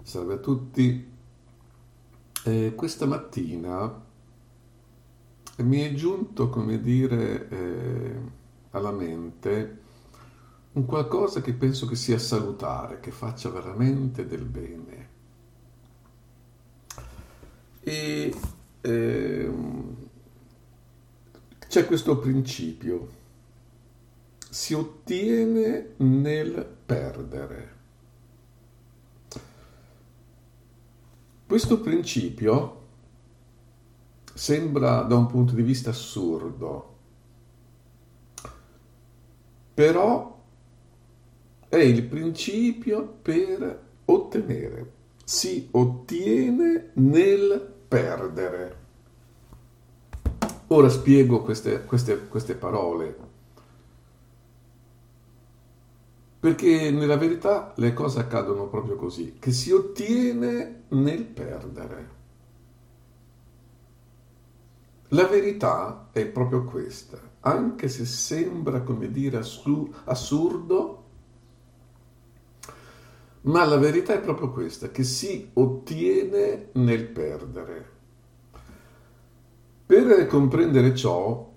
Salve a tutti. Questa mattina mi è giunto, come dire, alla mente un qualcosa che penso che sia salutare, che faccia veramente del bene. E ehm, c'è questo principio: si ottiene nel perdere. Questo principio sembra da un punto di vista assurdo, però è il principio per ottenere. Si ottiene nel perdere. Ora spiego queste parole, perché nella verità le cose accadono proprio così, che si ottiene nel perdere. La verità è proprio questa, anche se sembra, come dire, assurdo, ma la verità è proprio questa, che si ottiene nel perdere. Per comprendere ciò,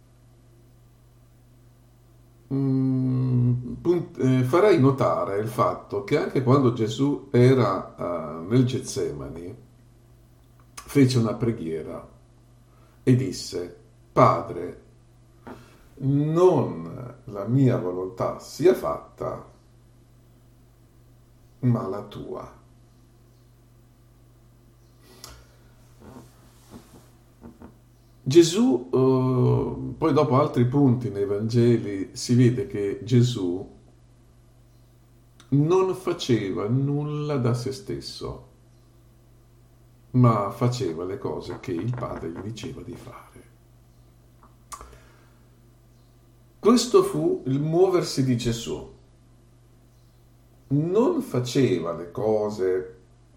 farei notare il fatto che anche quando Gesù era nel Getsemani, fece una preghiera e disse: Padre, non la mia volontà sia fatta, ma la tua. Gesù, poi dopo altri punti nei Vangeli, si vede che Gesù non faceva nulla da se stesso, ma faceva le cose che il Padre gli diceva di fare. Questo fu il muoversi di Gesù. Non faceva le cose,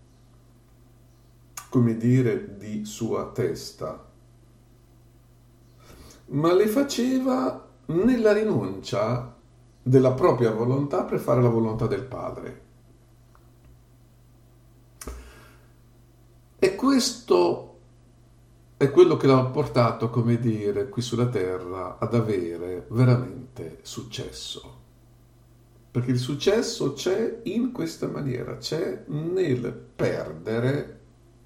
come dire, di sua testa, ma le faceva nella rinuncia della propria volontà per fare la volontà del Padre. E questo è quello che l'ha portato, come dire, qui sulla terra ad avere veramente successo. Perché il successo c'è in questa maniera, c'è nel perdere,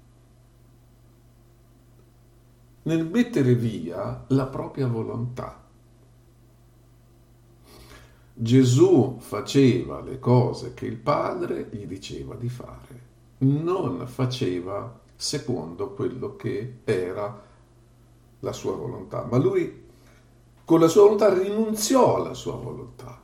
nel mettere via la propria volontà. Gesù faceva le cose che il Padre gli diceva di fare, non faceva secondo quello che era la sua volontà, ma lui con la sua volontà rinunziò alla sua volontà.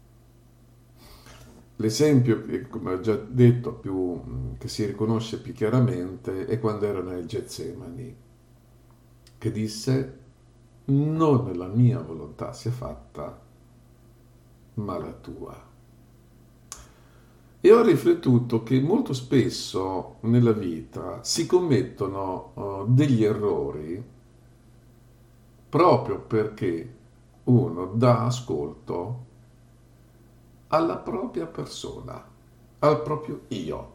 L'esempio, come ho già detto, che si riconosce più chiaramente è quando era nel Getsemani, che disse: non la mia volontà sia fatta, ma la tua. E ho riflettuto che molto spesso nella vita si commettono degli errori proprio perché uno dà ascolto alla propria persona, al proprio io,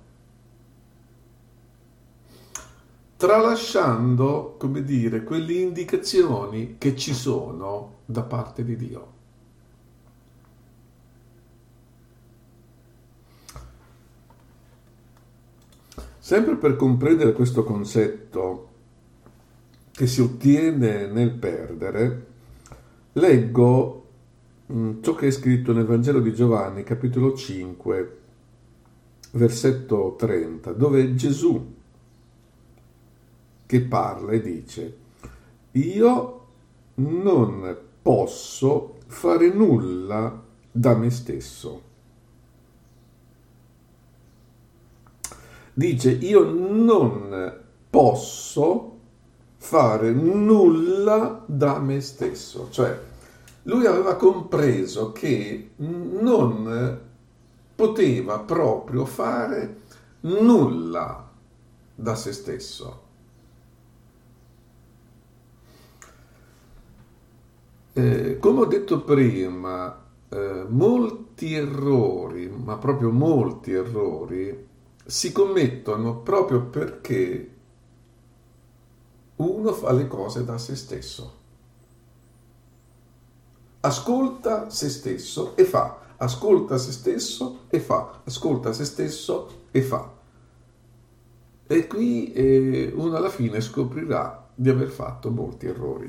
tralasciando, come dire, quelle indicazioni che ci sono da parte di Dio. Sempre per comprendere questo concetto che si ottiene nel perdere, leggo ciò che è scritto nel Vangelo di Giovanni, capitolo 5, versetto 30, dove è Gesù che parla e dice: io non posso fare nulla da me stesso. Dice: io non posso fare nulla da me stesso. Cioè, lui aveva compreso che non poteva proprio fare nulla da se stesso. Come ho detto prima, molti errori, ma proprio molti errori, si commettono proprio perché uno fa le cose da se stesso. Ascolta se stesso e fa, ascolta se stesso e fa, ascolta se stesso e fa. E qui uno alla fine scoprirà di aver fatto molti errori.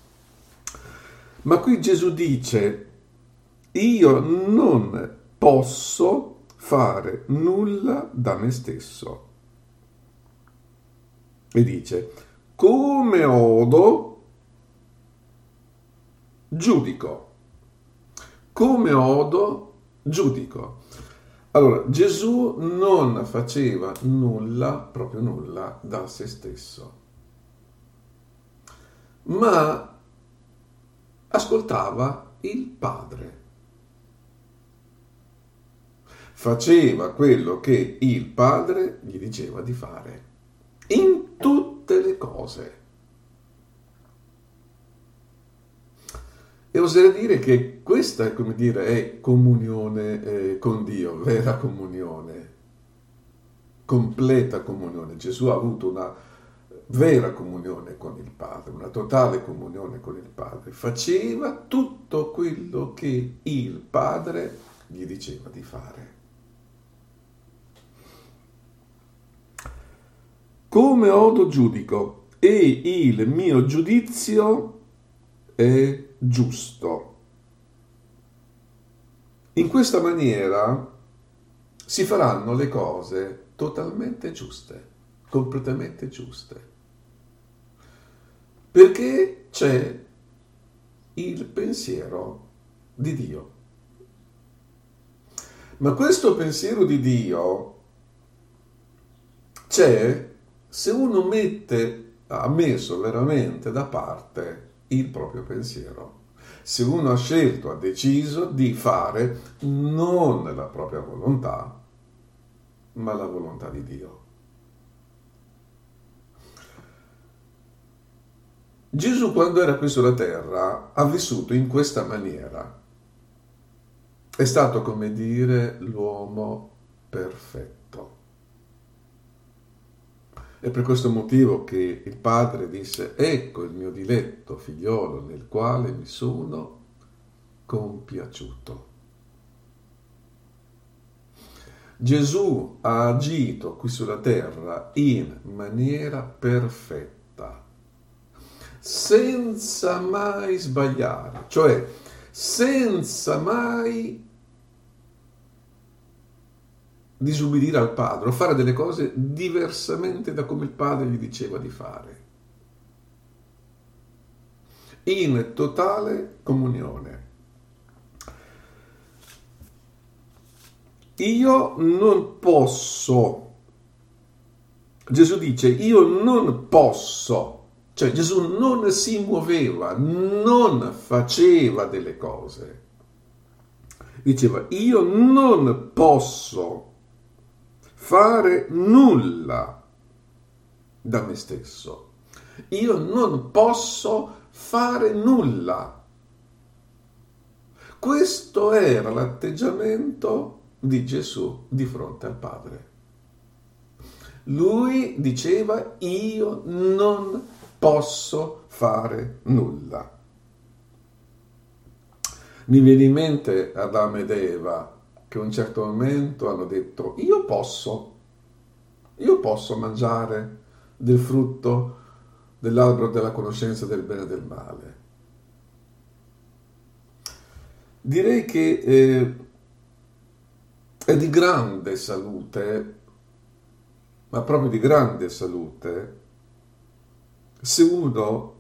Ma qui Gesù dice: io non posso fare nulla da me stesso. E dice: come odo, giudico. Come odo, giudico. Allora, Gesù non faceva nulla, proprio nulla, da se stesso, ma ascoltava il Padre. Faceva quello che il Padre gli diceva di fare, in tutte le cose. E oserei dire che questa è, come dire, è comunione con Dio, vera comunione, completa comunione. Gesù ha avuto una vera comunione con il Padre, una totale comunione con il Padre. Faceva tutto quello che il Padre gli diceva di fare. Come odo, giudico, e il mio giudizio è giusto. In questa maniera si faranno le cose totalmente giuste, completamente giuste, perché c'è il pensiero di Dio. Ma questo pensiero di Dio c'è se uno ha messo veramente da parte il proprio pensiero, se uno ha scelto, ha deciso di fare non la propria volontà, ma la volontà di Dio. Gesù, quando era qui sulla terra, ha vissuto in questa maniera. È stato, come dire, l'uomo perfetto. È per questo motivo che il Padre disse: ecco il mio diletto figliolo nel quale mi sono compiaciuto. Gesù ha agito qui sulla terra in maniera perfetta, senza mai sbagliare, cioè senza mai disubbidire al Padre o fare delle cose diversamente da come il Padre gli diceva di fare, in totale comunione. Io non posso, Gesù dice, io non posso, cioè Gesù non si muoveva, non faceva delle cose, diceva: io non posso fare nulla da me stesso. Io non posso fare nulla. Questo era l'atteggiamento di Gesù di fronte al Padre. Lui diceva: io non posso fare nulla. Mi viene in mente Adamo ed Eva, che a un certo momento hanno detto: io posso mangiare del frutto dell'albero della conoscenza del bene e del male. Direi che è di grande salute, ma proprio di grande salute, se uno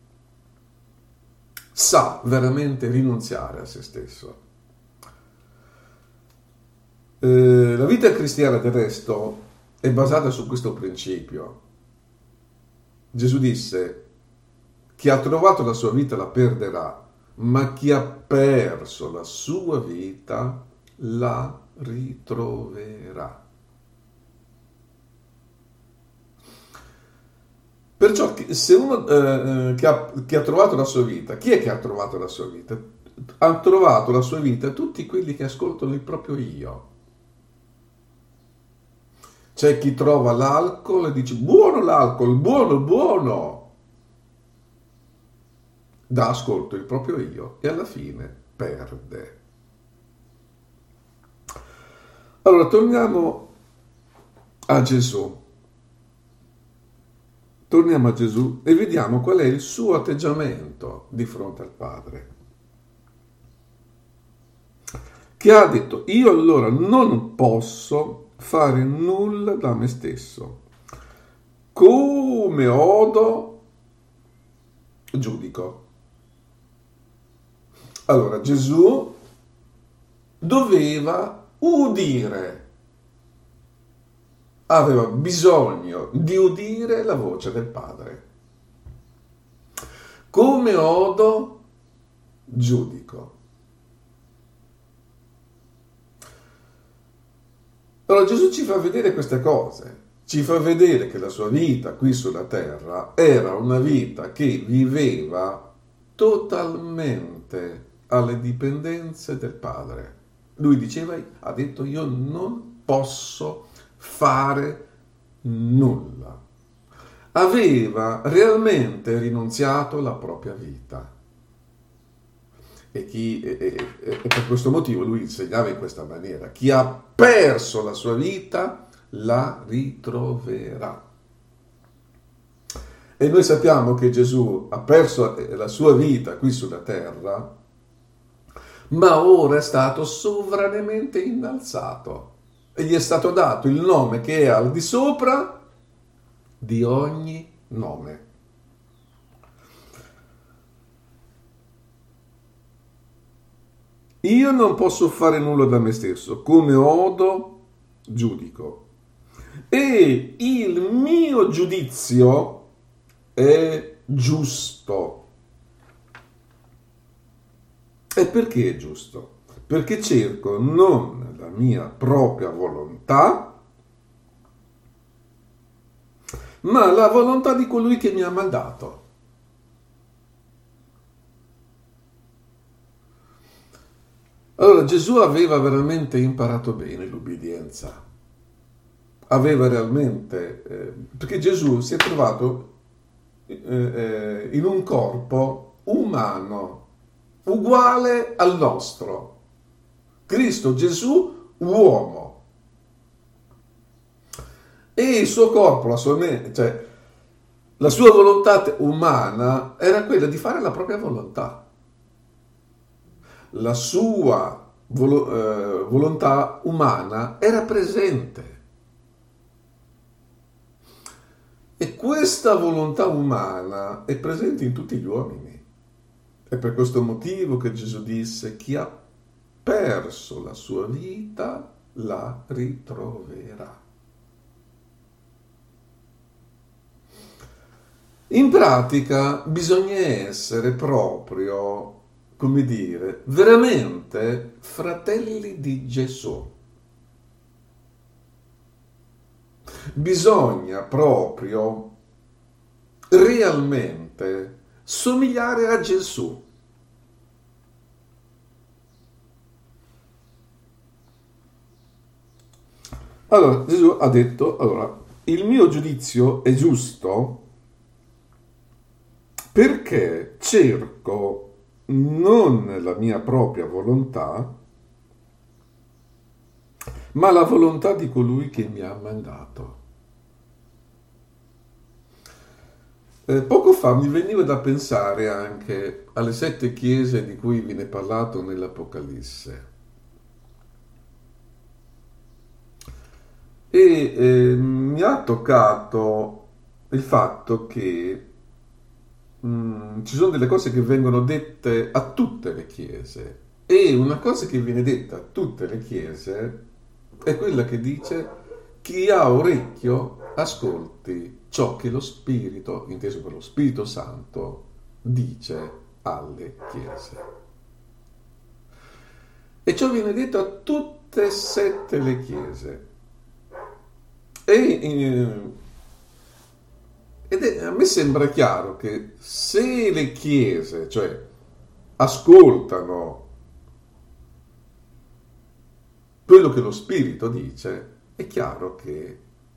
sa veramente rinunziare a se stesso. La vita cristiana, del resto, è basata su questo principio. Gesù disse: chi ha trovato la sua vita la perderà, ma chi ha perso la sua vita la ritroverà. Perciò se uno che ha trovato la sua vita, chi è che ha trovato la sua vita? Ha trovato la sua vita tutti quelli che ascoltano il proprio io. C'è chi trova l'alcol e dice buono l'alcol, buono, buono. Dà ascolto il proprio io e alla fine perde. Allora torniamo a Gesù. Torniamo a Gesù e vediamo qual è il suo atteggiamento di fronte al Padre. Che ha detto, io allora non posso fare nulla da me stesso. Come odo, giudico. Allora Gesù doveva udire. Aveva bisogno di udire la voce del Padre. Come odo, giudico. Allora Gesù ci fa vedere queste cose, ci fa vedere che la sua vita qui sulla terra era una vita che viveva totalmente alle dipendenze del Padre. Lui diceva, ha detto, io non posso fare nulla. Aveva realmente rinunziato alla propria vita. E per questo motivo lui insegnava in questa maniera: chi ha perso la sua vita la ritroverà. E noi sappiamo che Gesù ha perso la sua vita qui sulla terra, ma ora è stato sovranemente innalzato e gli è stato dato il nome che è al di sopra di ogni nome. Io non posso fare nulla da me stesso, come odo, giudico. E il mio giudizio è giusto. E perché è giusto? Perché cerco non la mia propria volontà, ma la volontà di colui che mi ha mandato. Allora Gesù aveva veramente imparato bene l'ubbidienza, aveva realmente, perché Gesù si è trovato in un corpo umano, uguale al nostro, Cristo Gesù uomo, e il suo corpo, la sua mente, cioè la sua volontà umana era quella di fare la propria volontà. La sua volontà umana era presente. E questa volontà umana è presente in tutti gli uomini. È per questo motivo che Gesù disse: chi ha perso la sua vita la ritroverà. In pratica bisogna essere proprio, come dire, veramente fratelli di Gesù. Bisogna proprio realmente somigliare a Gesù. Allora Gesù ha detto, allora, il mio giudizio è giusto perché cerco non la mia propria volontà, ma la volontà di colui che mi ha mandato. Poco fa mi veniva da pensare anche alle 7 chiese di cui viene parlato nell'Apocalisse. E mi ha toccato il fatto che ci sono delle cose che vengono dette a tutte le chiese, e una cosa che viene detta a tutte le chiese è quella che dice: chi ha orecchio ascolti ciò che lo Spirito, inteso per lo Spirito Santo, dice alle chiese. E ciò viene detto a tutte e 7 le chiese. A me sembra chiaro che se le chiese, cioè, ascoltano quello che lo Spirito dice, è chiaro che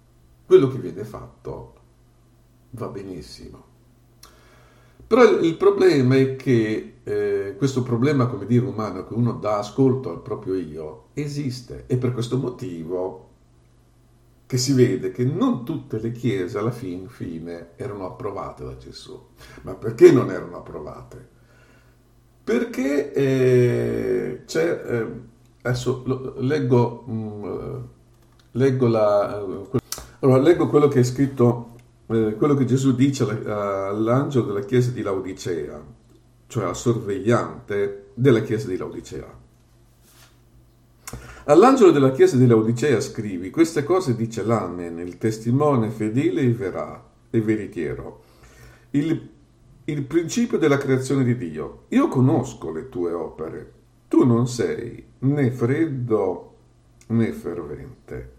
quello che viene fatto va benissimo. Però il problema è che questo problema, come dire, umano, che uno dà ascolto al proprio io, esiste, e per questo motivo che si vede che non tutte le chiese alla fine erano approvate da Gesù. Ma perché non erano approvate? Perché adesso leggo quello che è scritto, quello che Gesù dice all'angelo della chiesa di Laodicea, cioè al sorvegliante della chiesa di Laodicea. All'angelo della chiesa di Laodicea scrivi: queste cose dice l'Amen, il testimone fedele e veritiero, il principio della creazione di Dio. Io conosco le tue opere, tu non sei né freddo né fervente.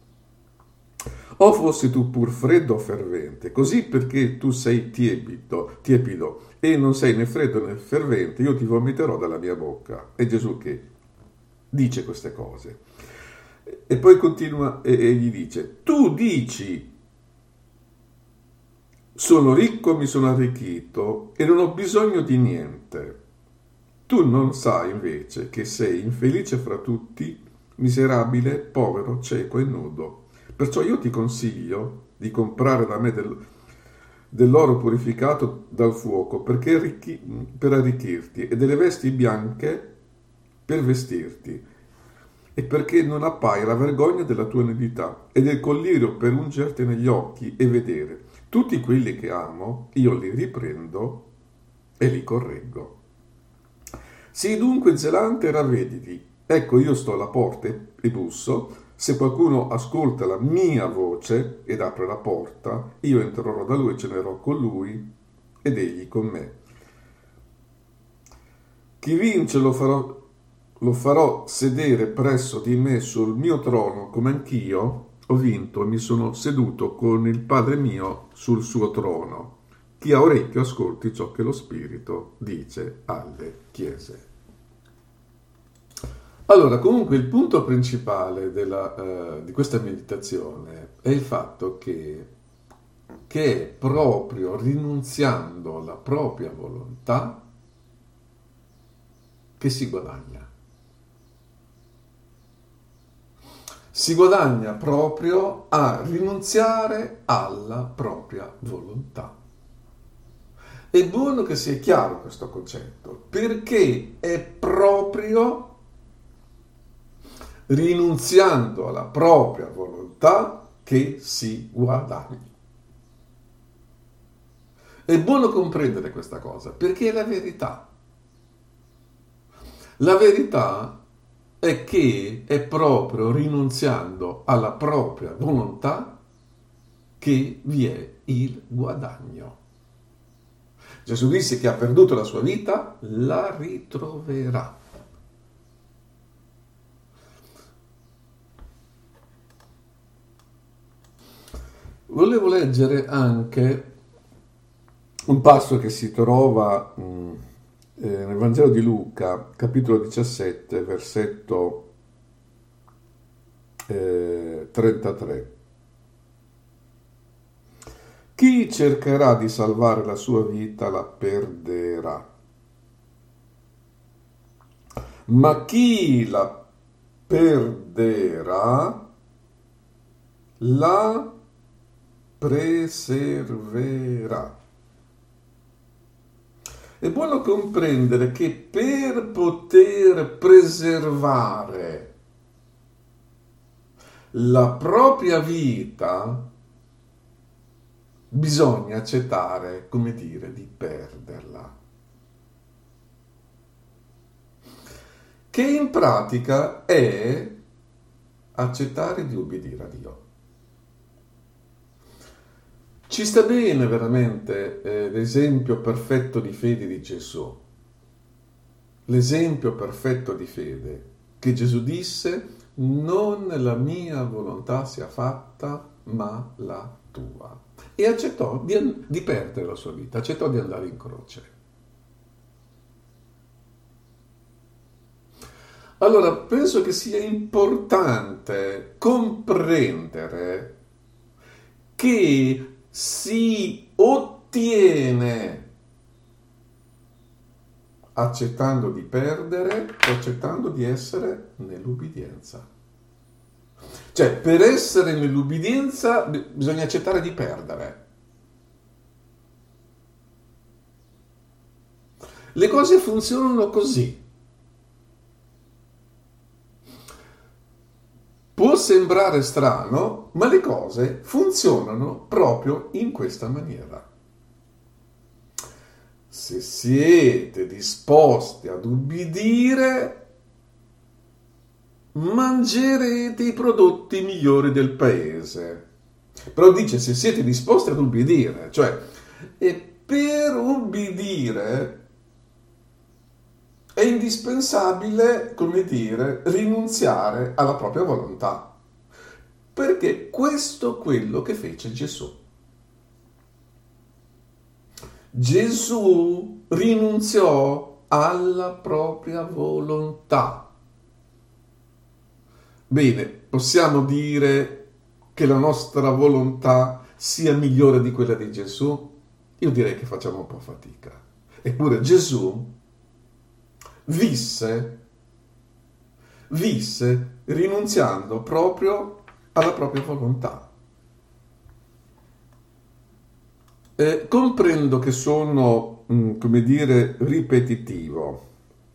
O fossi tu pur freddo o fervente, così perché tu sei tiepido e non sei né freddo né fervente, io ti vomiterò dalla mia bocca. È Gesù che dice queste cose. E poi continua e gli dice: tu dici, sono ricco, mi sono arricchito e non ho bisogno di niente. Tu non sai invece che sei infelice fra tutti, miserabile, povero, cieco e nudo. Perciò io ti consiglio di comprare da me dell'oro purificato dal fuoco per arricchirti, e delle vesti bianche per vestirti, e perché non appaia la vergogna della tua nudità, e del collirio per ungerti negli occhi e vedere. Tutti quelli che amo, io li riprendo e li correggo. Sii dunque zelante e ravvediti. Ecco, io sto alla porta e busso. Se qualcuno ascolta la mia voce ed apre la porta, io entrerò da lui e cenerò con lui ed egli con me. Chi vince lo farò sedere presso di me sul mio trono, come anch'io ho vinto e mi sono seduto con il Padre mio sul suo trono. Chi ha orecchio ascolti ciò che lo Spirito dice alle chiese. Allora, comunque il punto principale di questa meditazione è il fatto che è proprio rinunziando alla propria volontà che si guadagna. Si guadagna proprio a rinunziare alla propria volontà. È buono che sia chiaro questo concetto, perché è proprio rinunziando alla propria volontà che si guadagna. È buono comprendere questa cosa, perché è la verità. La verità è che è proprio rinunziando alla propria volontà che vi è il guadagno. Gesù disse: che ha perduto la sua vita la ritroverà. Volevo leggere anche un passo che si trova nel Vangelo di Luca, capitolo 17, versetto 33. Chi cercherà di salvare la sua vita la perderà, ma chi la perderà la preserverà. È buono comprendere che per poter preservare la propria vita bisogna accettare, come dire, di perderla. Che in pratica è accettare di obbedire a Dio. Ci sta bene veramente l'esempio perfetto di fede di Gesù. L'esempio perfetto di fede che Gesù disse: non la mia volontà sia fatta, ma la tua. E accettò di perdere la sua vita, accettò di andare in croce. Allora, penso che sia importante comprendere che si ottiene accettando di perdere o accettando di essere nell'ubbidienza. Cioè, per essere nell'ubbidienza bisogna accettare di perdere. Le cose funzionano così. Può sembrare strano, ma le cose funzionano proprio in questa maniera. Se siete disposti ad ubbidire, mangerete i prodotti migliori del paese. Però dice se siete disposti ad ubbidire, cioè, e per ubbidire è indispensabile, come dire, rinunziare alla propria volontà, perché questo è quello che fece Gesù. Gesù rinunziò alla propria volontà. Bene, possiamo dire che la nostra volontà sia migliore di quella di Gesù? Io direi che facciamo un po' fatica. Eppure Gesù visse rinunziando proprio alla propria volontà. Comprendo che sono, come dire, ripetitivo,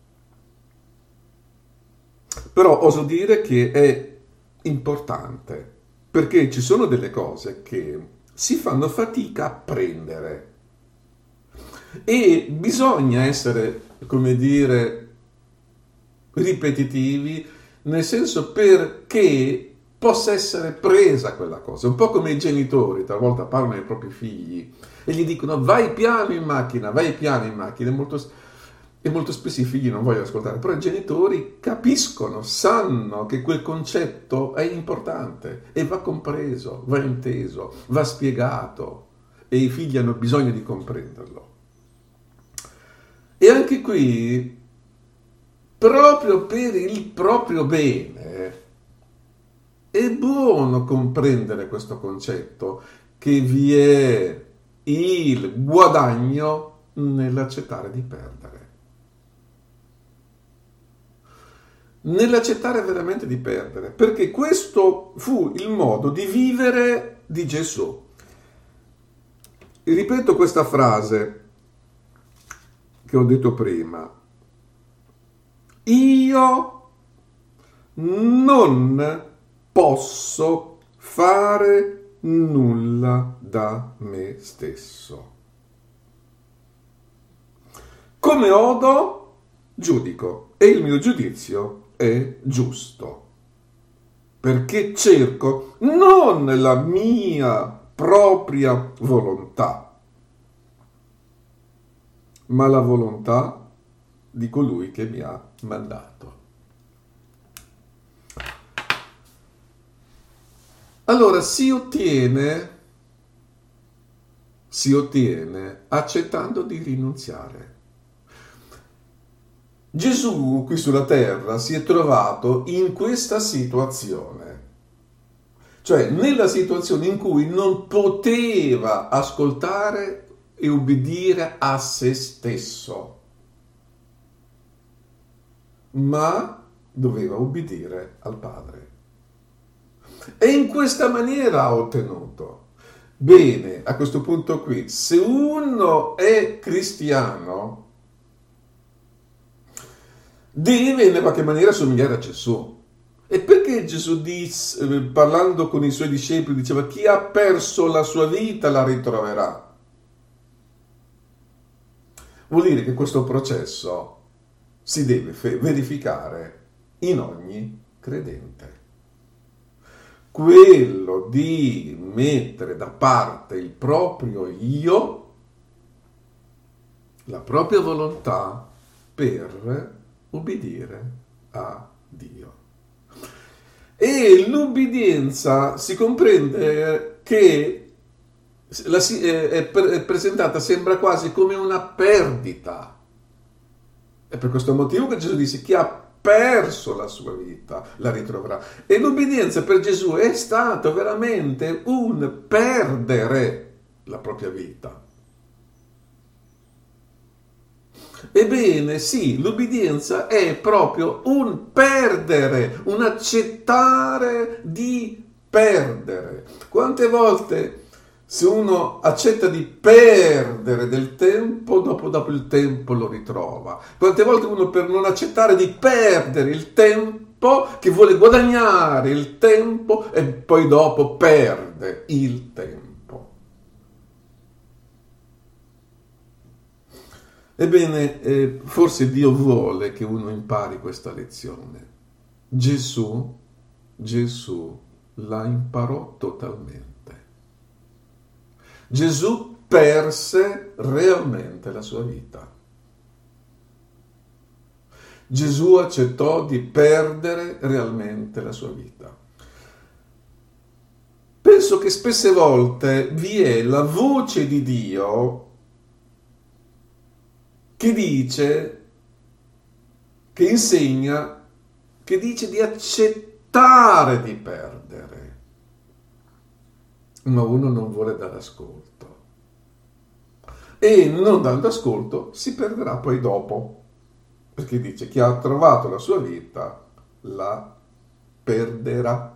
però oso dire che è importante, perché ci sono delle cose che si fanno fatica a prendere e bisogna essere, come dire, ripetitivi, nel senso perché possa essere presa quella cosa. Un po' come i genitori talvolta parlano ai propri figli e gli dicono vai piano in macchina, e molto spesso i figli non vogliono ascoltare, però i genitori capiscono, sanno che quel concetto è importante e va compreso, va inteso, va spiegato e i figli hanno bisogno di comprenderlo. E anche qui, proprio per il proprio bene, è buono comprendere questo concetto, che vi è il guadagno nell'accettare di perdere. Nell'accettare veramente di perdere, perché questo fu il modo di vivere di Gesù. Ripeto questa frase che ho detto prima. Io non posso fare nulla da me stesso. Come odo, giudico e il mio giudizio è giusto, perché cerco non la mia propria volontà, ma la volontà di colui che mi ha mandato. Allora si ottiene accettando di rinunziare. Gesù qui sulla terra si è trovato in questa situazione, cioè nella situazione in cui non poteva ascoltare e ubbidire a se stesso, ma doveva ubbidire al Padre. E in questa maniera ha ottenuto. Bene, a questo punto qui, se uno è cristiano, deve in qualche maniera somigliare a Gesù. E perché Gesù disse, parlando con i suoi discepoli, diceva chi ha perso la sua vita la ritroverà? Vuol dire che questo processo si deve verificare in ogni credente. Quello di mettere da parte il proprio io, la propria volontà, per ubbidire a Dio. E l'ubbidienza si comprende che è presentata, sembra quasi come una perdita. È per questo motivo che Gesù disse chi ha perso la sua vita, la ritroverà. E l'obbedienza per Gesù è stato veramente un perdere la propria vita. Ebbene sì, l'obbedienza è proprio un perdere, un accettare di perdere. Quante volte se uno accetta di perdere del tempo, dopo il tempo lo ritrova. Quante volte uno per non accettare di perdere il tempo, che vuole guadagnare il tempo e poi dopo perde il tempo. Ebbene, forse Dio vuole che uno impari questa lezione. Gesù la imparò totalmente. Gesù perse realmente la sua vita. Gesù accettò di perdere realmente la sua vita. Penso che spesse volte vi è la voce di Dio che dice, che insegna, che dice di accettare di perdere, ma uno non vuole dare ascolto. E non dando ascolto si perderà poi dopo, perché dice chi ha trovato la sua vita la perderà.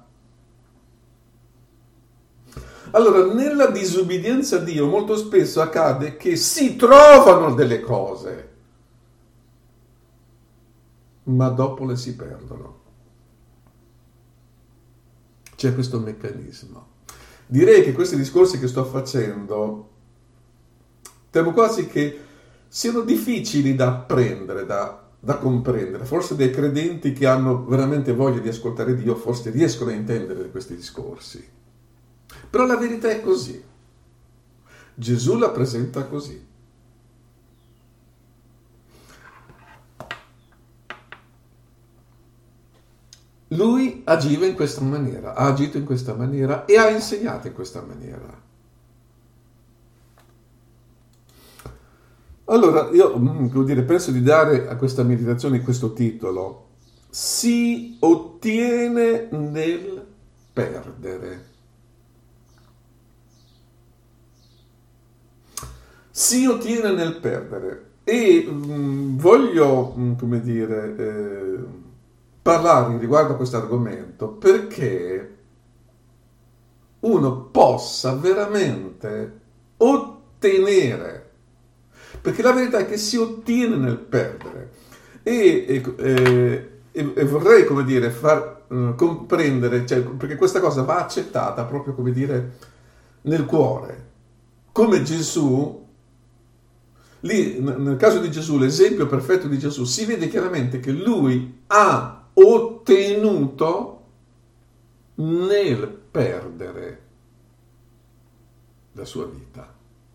Allora, nella disobbedienza a Dio molto spesso accade che si trovano delle cose, ma dopo le si perdono. C'è questo meccanismo. Direi che questi discorsi che sto facendo, temo quasi che siano difficili da apprendere, da comprendere. Forse dei credenti che hanno veramente voglia di ascoltare Dio, forse riescono a intendere questi discorsi. Però la verità è così. Gesù la presenta così. Lui agiva in questa maniera, ha agito in questa maniera e ha insegnato in questa maniera. Allora, io penso di dare a questa meditazione questo titolo: si ottiene nel perdere. Si ottiene nel perdere. E voglio, parlare riguardo a questo argomento perché uno possa veramente ottenere, perché la verità è che si ottiene nel perdere. E vorrei, far comprendere, cioè, perché questa cosa va accettata proprio, nel cuore. Come Gesù, lì nel caso di Gesù, l'esempio perfetto di Gesù, si vede chiaramente che lui ha ottenuto nel perdere la sua vita.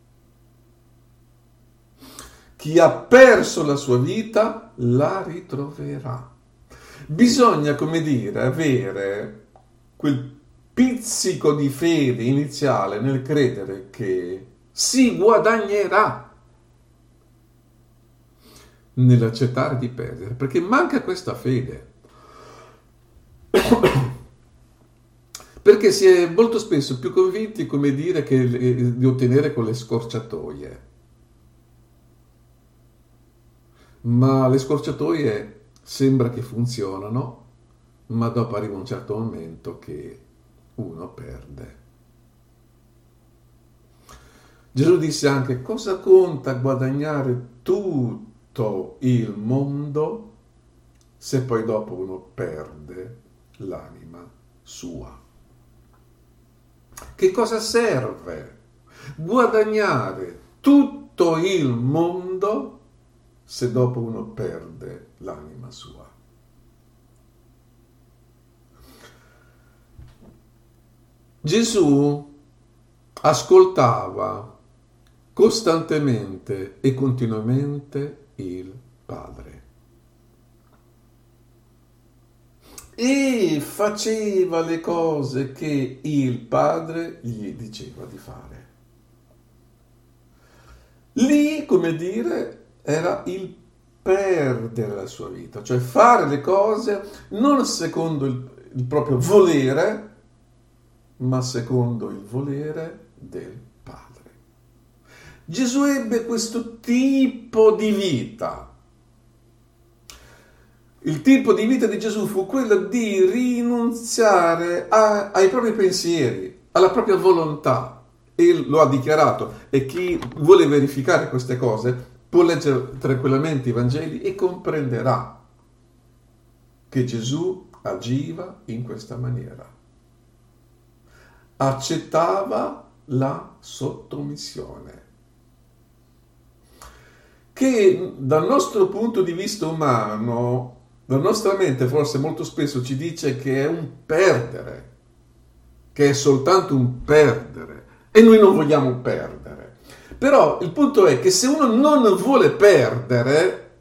Chi ha perso la sua vita la ritroverà. Bisogna, avere quel pizzico di fede iniziale nel credere che si guadagnerà nell'accettare di perdere, perché manca questa fede. Perché si è molto spesso più convinti, di ottenere con le scorciatoie. Ma le scorciatoie sembra che funzionano, ma dopo arriva un certo momento che uno perde. Gesù disse anche: cosa conta guadagnare tutto il mondo se poi dopo uno perde l'anima sua? Che cosa serve guadagnare tutto il mondo se dopo uno perde l'anima sua? Gesù ascoltava costantemente e continuamente il Padre e faceva le cose che il Padre gli diceva di fare. Lì, era il perdere la sua vita, cioè fare le cose non secondo il proprio volere, ma secondo il volere del Padre. Gesù ebbe questo tipo di vita. Il tipo di vita di Gesù fu quello di rinunziare ai propri pensieri, alla propria volontà, e lo ha dichiarato. E chi vuole verificare queste cose può leggere tranquillamente i Vangeli e comprenderà che Gesù agiva in questa maniera. Accettava la sottomissione, che dal nostro punto di vista umano, la nostra mente forse molto spesso ci dice che è un perdere, che è soltanto un perdere, e noi non vogliamo perdere. Però il punto è che se uno non vuole perdere,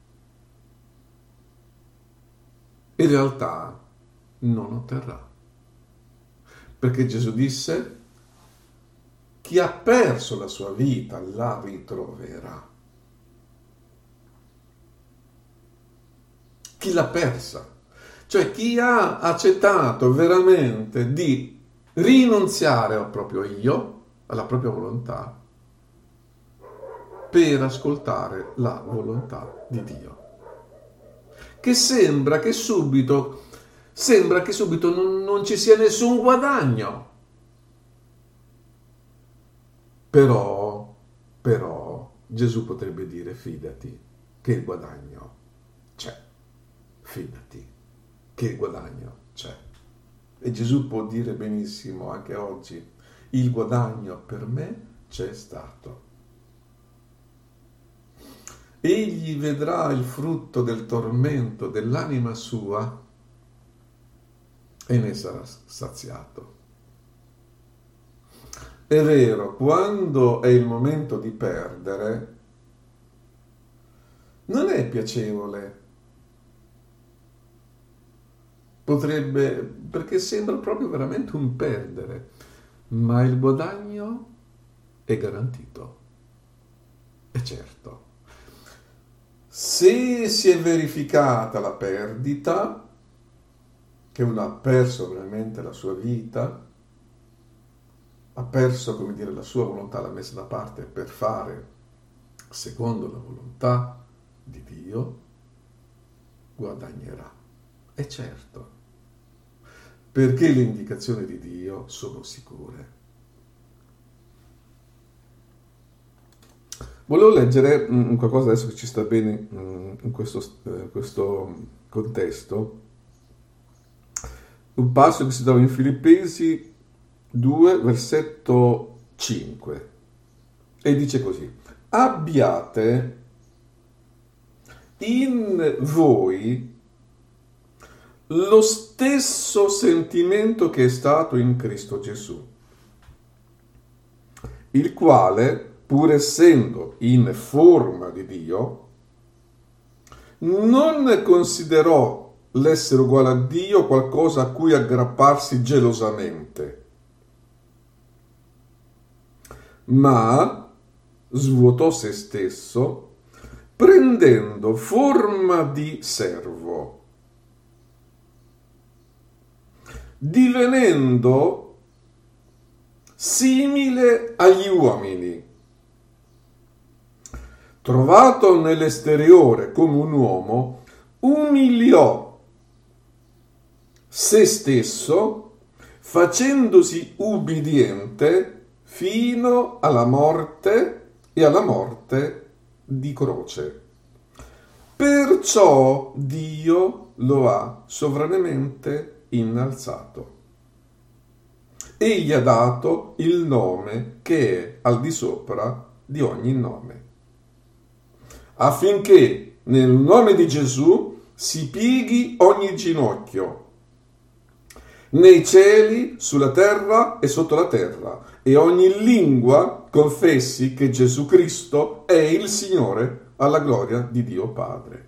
in realtà non otterrà. Perché Gesù disse: chi ha perso la sua vita la ritroverà. Chi l'ha persa? Cioè chi ha accettato veramente di rinunziare al proprio io, alla propria volontà, per ascoltare la volontà di Dio. Che sembra che subito non ci sia nessun guadagno. Però Gesù potrebbe dire: fidati che il guadagno c'è. Fidati che il guadagno c'è. E Gesù può dire benissimo anche oggi: il guadagno per me c'è stato. Egli vedrà il frutto del tormento dell'anima sua e ne sarà saziato. È vero, quando è il momento di perdere, non è piacevole. Perché sembra proprio veramente un perdere, ma il guadagno è garantito. E certo, se si è verificata la perdita, che uno ha perso veramente la sua vita, ha perso, come dire, la sua volontà, l'ha messa da parte per fare secondo la volontà di Dio, guadagnerà. E certo, perché le indicazioni di Dio sono sicure. Volevo leggere qualcosa adesso che ci sta bene in questo contesto, un passo che si trova in Filippesi 2, versetto 5, e dice così: abbiate in voi lo stesso sentimento che è stato in Cristo Gesù, il quale, pur essendo in forma di Dio, non considerò l'essere uguale a Dio qualcosa a cui aggrapparsi gelosamente, ma svuotò se stesso, prendendo forma di servo, divenendo simile agli uomini. Trovato nell'esteriore come un uomo, umiliò se stesso, facendosi ubbidiente fino alla morte e alla morte di croce. Perciò Dio lo ha sovranamente innalzato e gli ha dato il nome che è al di sopra di ogni nome, affinché nel nome di Gesù si pieghi ogni ginocchio, nei cieli, sulla terra e sotto la terra, e ogni lingua confessi che Gesù Cristo è il Signore, alla gloria di Dio Padre.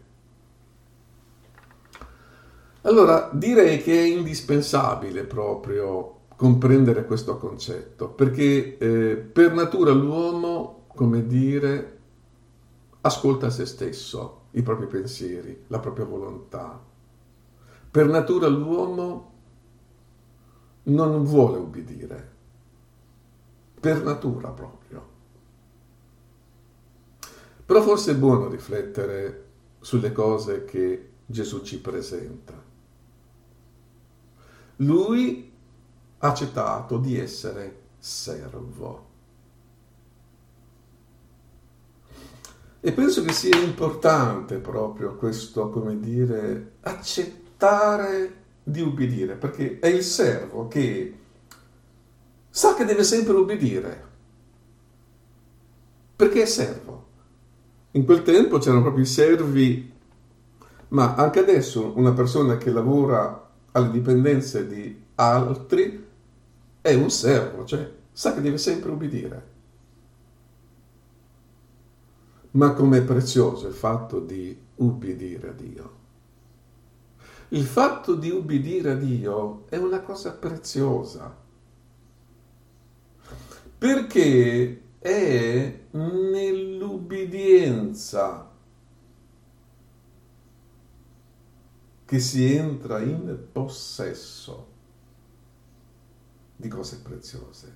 Allora, direi che è indispensabile proprio comprendere questo concetto, perché per natura l'uomo, come dire, ascolta se stesso, i propri pensieri, la propria volontà. Per natura l'uomo non vuole ubbidire, per natura proprio. Però forse è buono riflettere sulle cose che Gesù ci presenta. Lui ha accettato di essere servo. E penso che sia importante proprio questo, come dire, accettare di ubbidire, perché è il servo che sa che deve sempre ubbidire, perché è servo. In quel tempo c'erano proprio i servi, ma anche adesso una persona che lavora alle dipendenze di altri è un servo, cioè sa che deve sempre ubbidire. Ma com'è prezioso il fatto di ubbidire a Dio. Il fatto di ubbidire a Dio è una cosa preziosa, perché è nell'ubbidienza che si entra in possesso di cose preziose.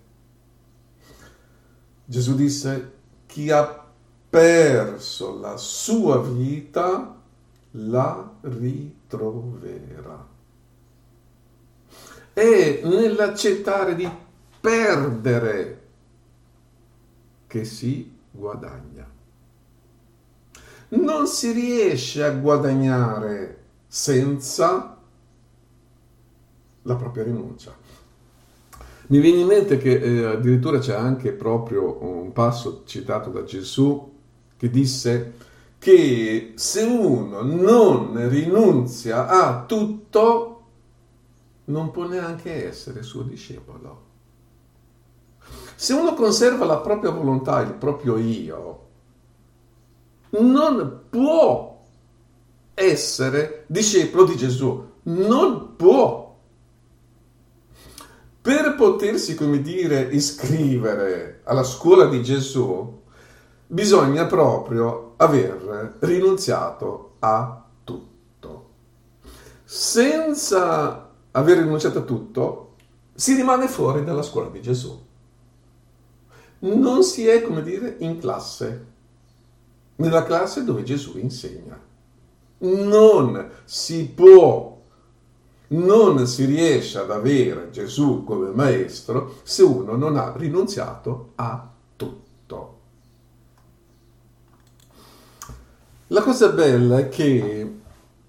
Gesù disse: chi ha perso la sua vita la ritroverà. È nell'accettare di perdere che si guadagna. Non si riesce a guadagnare senza la propria rinuncia. Mi viene in mente che addirittura c'è anche proprio un passo citato da Gesù che disse che se uno non rinunzia a tutto non può neanche essere suo discepolo. Se uno conserva la propria volontà, il proprio io, non può essere discepolo di Gesù, non può. Per potersi, come dire, iscrivere alla scuola di Gesù, bisogna proprio aver rinunziato a tutto. Senza aver rinunciato a tutto, si rimane fuori dalla scuola di Gesù. Non si è, come dire, in classe, nella classe dove Gesù insegna. Non si può, non si riesce ad avere Gesù come maestro se uno non ha rinunziato a tutto. La cosa bella è che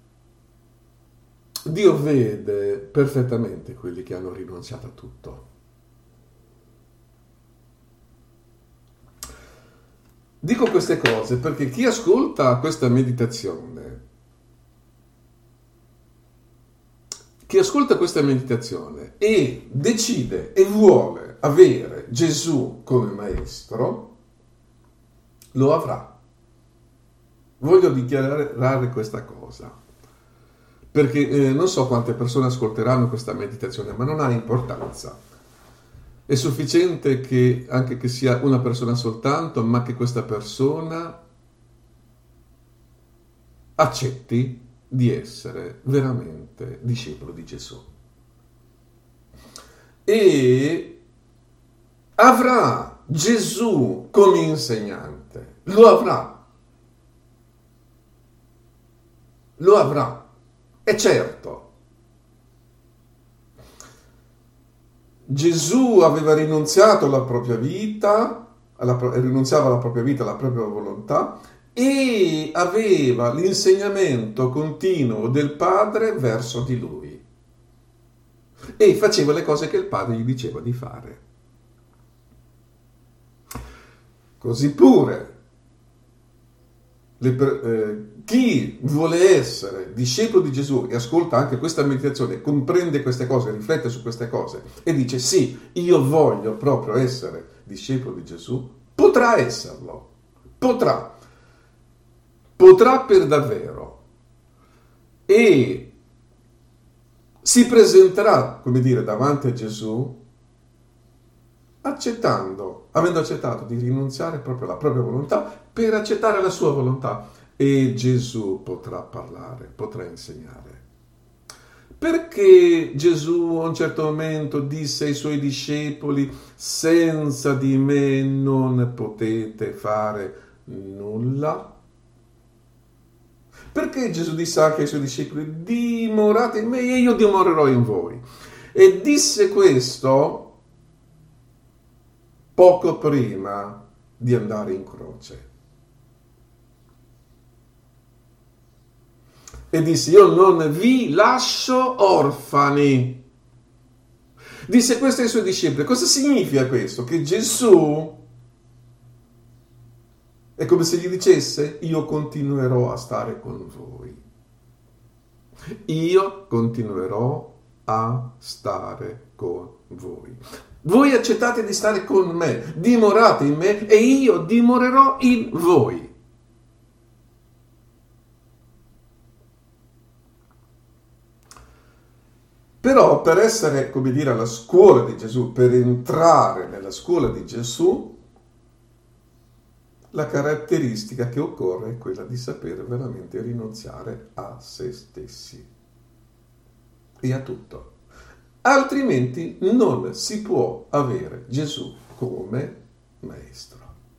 Dio vede perfettamente quelli che hanno rinunciato a tutto. Dico queste cose perché chi ascolta questa meditazione, e decide e vuole avere Gesù come maestro, lo avrà. Voglio dichiarare questa cosa, perché non so quante persone ascolteranno questa meditazione, ma non ha importanza. È sufficiente che anche che sia una persona soltanto, ma che questa persona accetti di essere veramente discepolo di Gesù. E avrà Gesù come insegnante, lo avrà, è certo. Gesù aveva rinunziato alla propria vita, rinunziava alla propria vita, alla propria volontà, e aveva l'insegnamento continuo del Padre verso di lui. E faceva le cose che il Padre gli diceva di fare. Così pure chi vuole essere discepolo di Gesù e ascolta anche questa meditazione, comprende queste cose, riflette su queste cose e dice sì, io voglio proprio essere discepolo di Gesù, potrà esserlo, potrà per davvero, e si presenterà, come dire, davanti a Gesù avendo accettato di rinunziare proprio alla propria volontà per accettare la sua volontà. e Gesù potrà parlare, potrà insegnare. Perché Gesù a un certo momento disse ai suoi discepoli: senza di me non potete fare nulla? Perché Gesù disse anche ai suoi discepoli: dimorate in me e io dimorerò in voi? E disse questo poco prima di andare in croce. E disse: io non vi lascio orfani. Disse questo ai suoi discepoli. Cosa significa questo? Che Gesù è come se gli dicesse: io continuerò a stare con voi. Io continuerò a stare con voi. Voi accettate di stare con me, dimorate in me e io dimorerò in voi. Però per essere, come dire, alla scuola di Gesù, per entrare nella scuola di Gesù, la caratteristica che occorre è quella di sapere veramente rinunziare a se stessi e a tutto. Altrimenti non si può avere Gesù come maestro.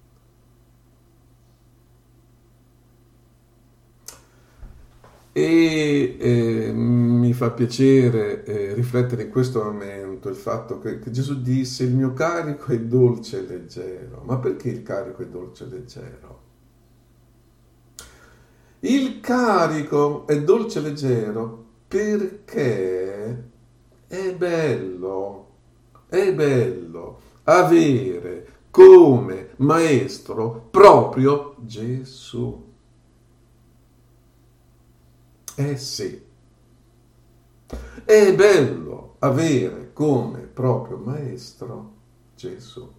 E mi fa piacere riflettere in questo momento il fatto che Gesù disse: il mio carico è dolce e leggero. Ma perché il carico è dolce e leggero? Il carico è dolce e leggero perché è bello avere come maestro proprio Gesù. Sì, è bello avere come proprio maestro Gesù.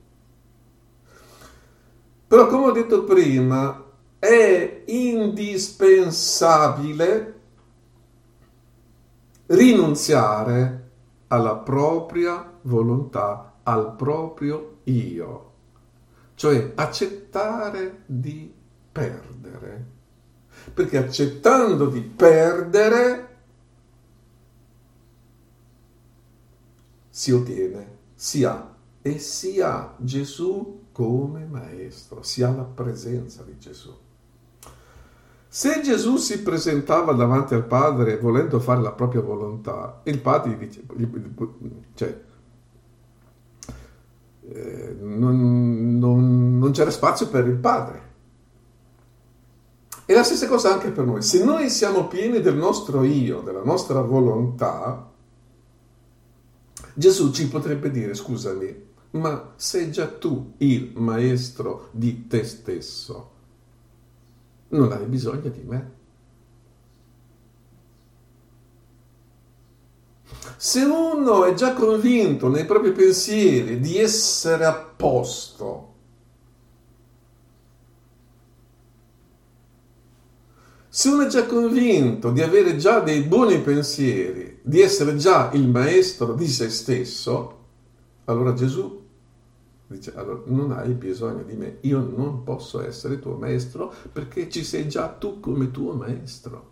Però, come ho detto prima, è indispensabile rinunziare alla propria volontà, al proprio io, cioè accettare di perdere. Perché accettando di perdere si ottiene, si ha Gesù come maestro, si ha la presenza di Gesù. Se Gesù si presentava davanti al Padre volendo fare la propria volontà, il Padre non c'era spazio per il Padre. E la stessa cosa anche per noi. Se noi siamo pieni del nostro io, della nostra volontà, Gesù ci potrebbe dire: scusami, ma sei già tu il maestro di te stesso. Non hai bisogno di me. Se uno è già convinto nei propri pensieri di essere a posto, se uno è già convinto di avere già dei buoni pensieri, di essere già il maestro di se stesso, allora Gesù dice: allora non hai bisogno di me, io non posso essere tuo maestro perché ci sei già tu come tuo maestro.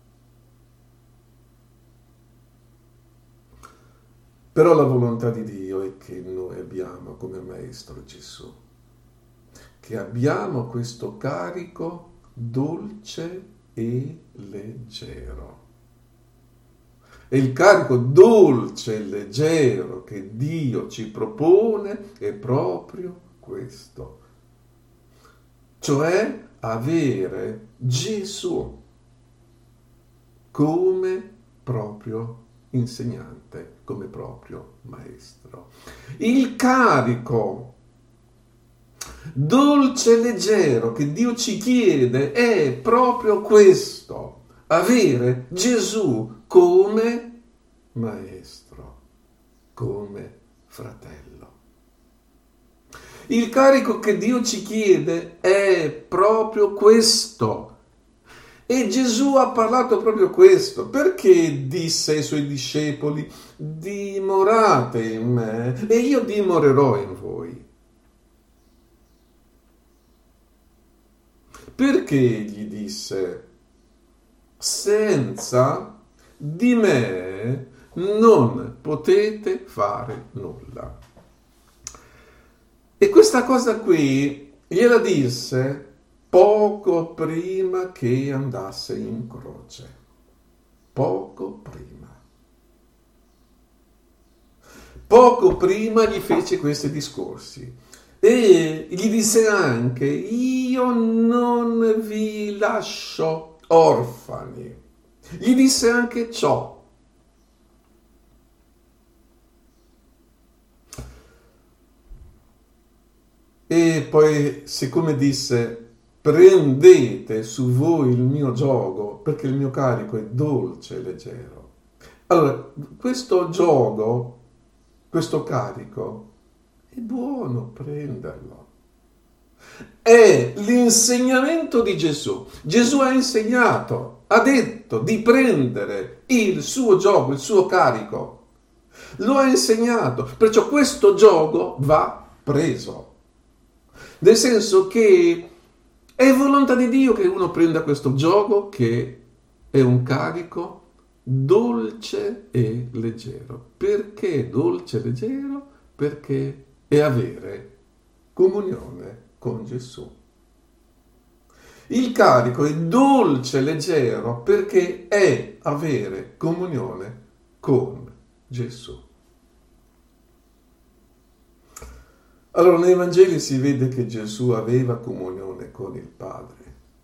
Però la volontà di Dio è che noi abbiamo come maestro Gesù, che abbiamo questo carico dolce e leggero. E il carico dolce e leggero che Dio ci propone è proprio questo, cioè avere Gesù come proprio insegnante, come proprio maestro. Il carico dolce e leggero che Dio ci chiede è proprio questo: avere Gesù come maestro, come fratello. Il carico che Dio ci chiede è proprio questo. E Gesù ha parlato proprio questo. Perché disse ai suoi discepoli: dimorate in me e io dimorerò in voi? perché gli disse: senza di me non potete fare nulla. E questa cosa qui gliela disse poco prima che andasse in croce. Poco prima. Poco prima gli fece questi discorsi. E gli disse anche: io non vi lascio orfani. Gli disse anche ciò. E poi, siccome disse: prendete su voi il mio giogo, perché il mio carico è dolce e leggero. Allora, questo giogo, questo carico, è buono prenderlo. È l'insegnamento di Gesù. Gesù ha insegnato, ha detto di prendere il suo giogo, il suo carico. Lo ha insegnato, perciò questo giogo va preso. Nel senso che è volontà di Dio che uno prenda questo giogo, che è un carico dolce e leggero. Perché dolce e leggero? Perché è avere comunione con Gesù. Il carico è dolce e leggero perché è avere comunione con Gesù. Allora, nei Vangeli si vede che Gesù aveva comunione con il Padre.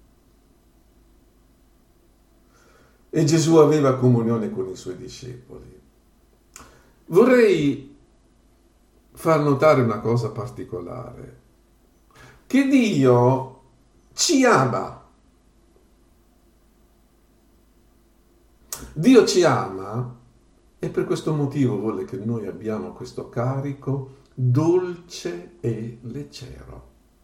E Gesù aveva comunione con i suoi discepoli. Vorrei far notare una cosa particolare, che Dio ci ama. Dio ci ama e per questo motivo vuole che noi abbiamo questo carico dolce e leggero.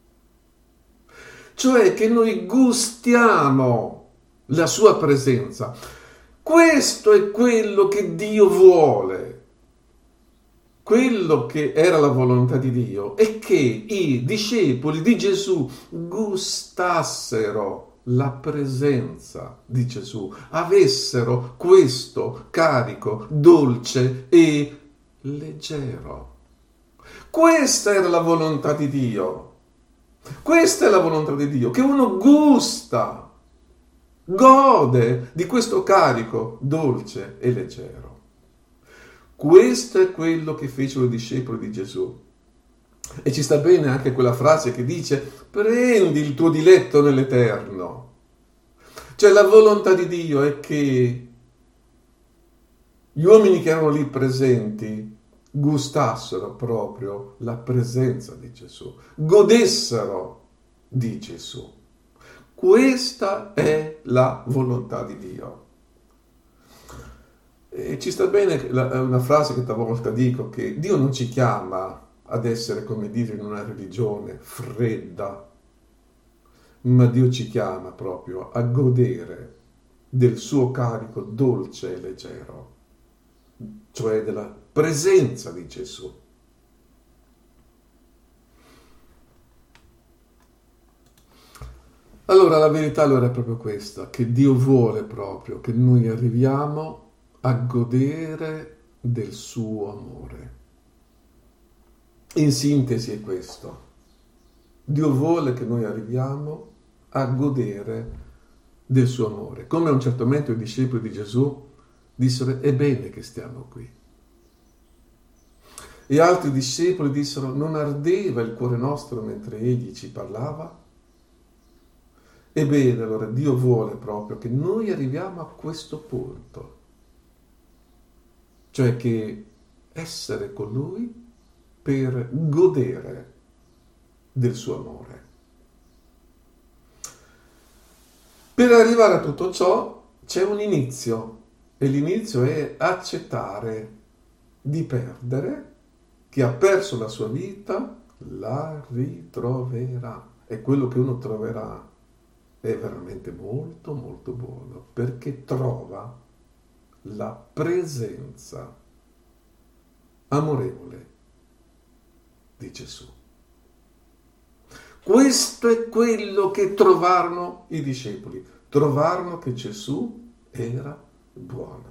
Cioè che noi gustiamo la sua presenza. Questo è quello che Dio vuole. Quello che era la volontà di Dio è che i discepoli di Gesù gustassero la presenza di Gesù, avessero questo carico dolce e leggero. Questa era la volontà di Dio. Questa è la volontà di Dio, che uno gusta, gode di questo carico dolce e leggero. Questo è quello che fecero i discepoli di Gesù. E ci sta bene anche quella frase che dice: prendi il tuo diletto nell'Eterno. Cioè la volontà di Dio è che gli uomini che erano lì presenti gustassero proprio la presenza di Gesù, godessero di Gesù. Questa è la volontà di Dio. E ci sta bene una frase che talvolta dico, che Dio non ci chiama ad essere, come dire, in una religione fredda, ma Dio ci chiama proprio a godere del suo carico dolce e leggero, cioè della presenza di Gesù. Allora la verità allora è proprio questa, che Dio vuole proprio che noi arriviamo a godere del suo amore. In sintesi è questo. Dio vuole che noi arriviamo a godere del suo amore. Come a un certo momento i discepoli di Gesù dissero: è bene che stiamo qui. E altri discepoli dissero: non ardeva il cuore nostro mentre egli ci parlava? Ebbene, allora Dio vuole proprio che noi arriviamo a questo punto. Cioè che essere con Lui per godere del suo amore. Per arrivare a tutto ciò c'è un inizio, e l'inizio è accettare di perdere. Chi ha perso la sua vita la ritroverà, e quello che uno troverà è veramente molto molto buono, perché trova la presenza amorevole di Gesù. Questo è quello che trovarono i discepoli. Trovarono che Gesù era buono.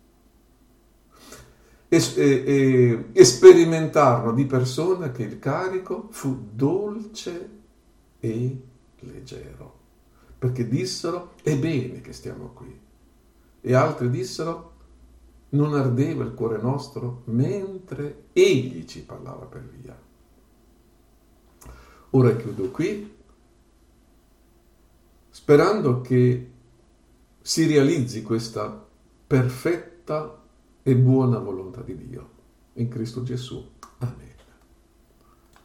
E sperimentarono di persona che il carico fu dolce e leggero. Perché dissero, è bene che stiamo qui. E altri dissero, non ardeva il cuore nostro mentre egli ci parlava per via. Ora chiudo qui, sperando che si realizzi questa perfetta e buona volontà di Dio in Cristo Gesù.